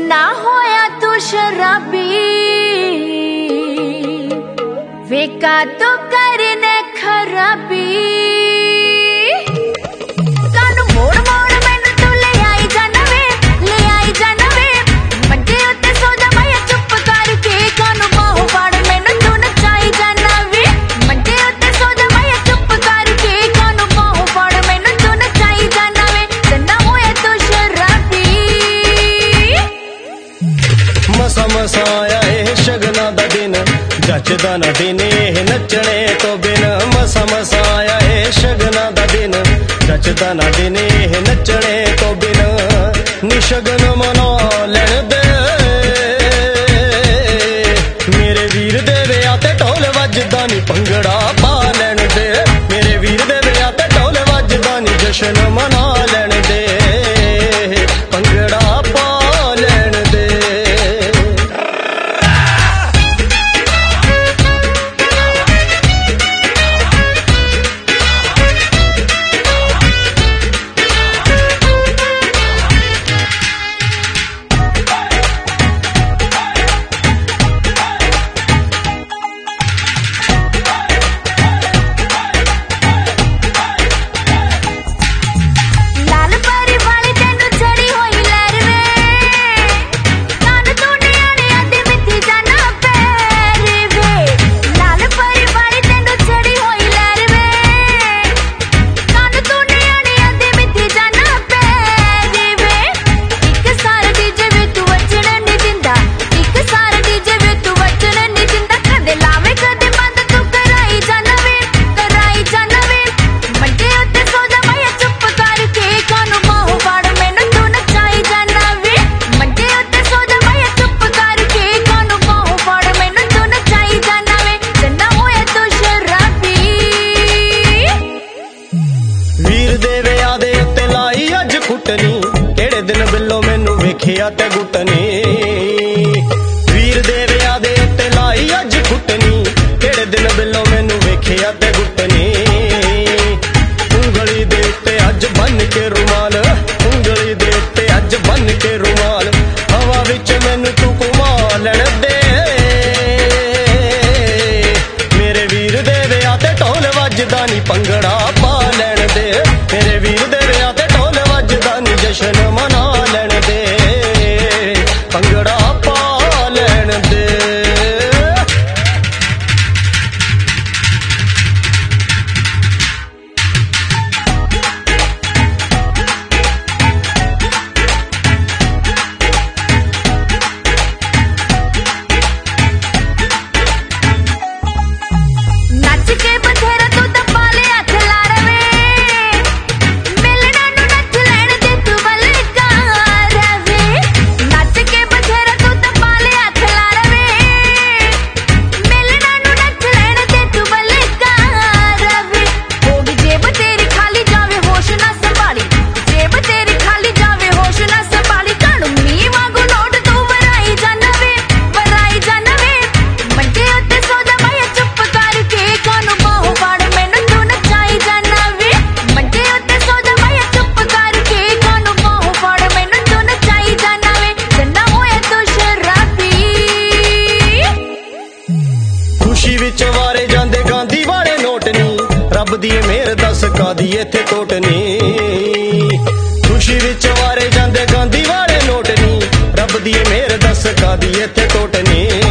ना होया तू शराबी वेका तो करने खराबी मसाया है शगना दा दिन जचदा ना दिन नचने तो बिन मसाया है शगना दा दिन जचदा ना दिन नचने तो बिन निशगन मना लैन दे मेरे वीर दे विआह ते ढोल वजदा नी भंगड़ा पा लैन दे मेरे वीर दे विआह ते ढोल वजदा नी जशन मना लैन दे भंगड़ा पा लैन दे। केड़े दिन बिल्लो मैनू वेखिया ते गुटनी वीर दे विआह दे उत्ते लाई अज खुटनी केड़े दिन बिल्लो मैनू वेखिया ते गुटनी उंगली दे उत्ते अज बन के रुमाल उंगली दे उत्ते अज बन के रुमाल हवा विच मैनू तू घुमा लैण दे मेरे वीर दे विआह ते ढोल वजदा नी भंगड़ा पा लैण दे मेरे वीर दे विआह ते ढोल वजदा नी जशन मना लैण दे भंगड़ा पा लैण दे। नच के बथेरा तू दबा ले हथ ला रवे मिलना नू नच लैण दे तू बलका रवे नच के बथेरा तू दबा ले हथ ला रवे मिलना नू नच लैण दे तू बलका रवे होगी जेब तेरी खाली जावे होश ना संभाली जेब तेरी खाली जावे होश ना संभाली कानू नी वांगू नोट तू वराई जानवे मंडे उत्ते सोदा माया चुप करके कानू बाहों फाड़ मैनू तू नचाई जाना वे मंडे उत्ते सोदा माया चुप करके कानू बाहों फाड़ मैनू तू नचाई जाना वे जन्ना होया तू शराबी खुशी विच वारे जांदे गांधी वाले नोट नी रब दी मेहर दस कादी इत्थे टोट नी खुशी विच वारे जांदे गांधी वाले नोट नी रब दी मेहर दस कादी इत्थे टोट नी